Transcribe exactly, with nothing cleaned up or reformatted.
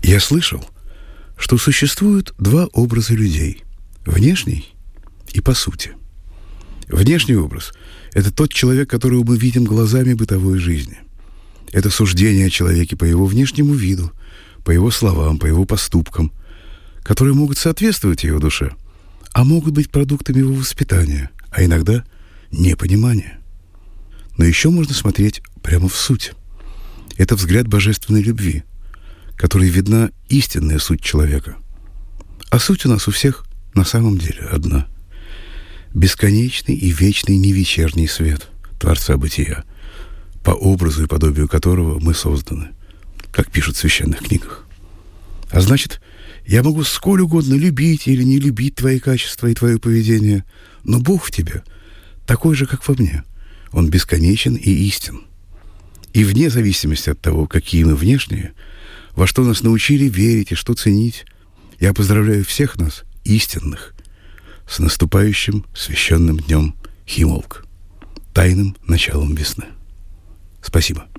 Я слышал, что существует два образа людей – внешний и по сути. Внешний образ – это тот человек, которого мы видим глазами бытовой жизни. Это суждение о человеке по его внешнему виду, по его словам, по его поступкам, которые могут соответствовать его душе, а могут быть продуктами его воспитания, а иногда непонимания. Но еще можно смотреть прямо в суть. Это взгляд божественной любви, которой видна истинная суть человека. А суть у нас у всех на самом деле одна. Бесконечный и вечный невечерний свет Творца Бытия, по образу и подобию которого мы созданы, как пишут в священных книгах. А значит, я могу сколь угодно любить или не любить твои качества и твое поведение, но Бог в тебе такой же, как во мне. Он бесконечен и истин. И вне зависимости от того, какие мы внешние, во что нас научили верить и что ценить, я поздравляю всех нас, истинных, с наступающим священным днем Химолк, тайным началом весны. Спасибо.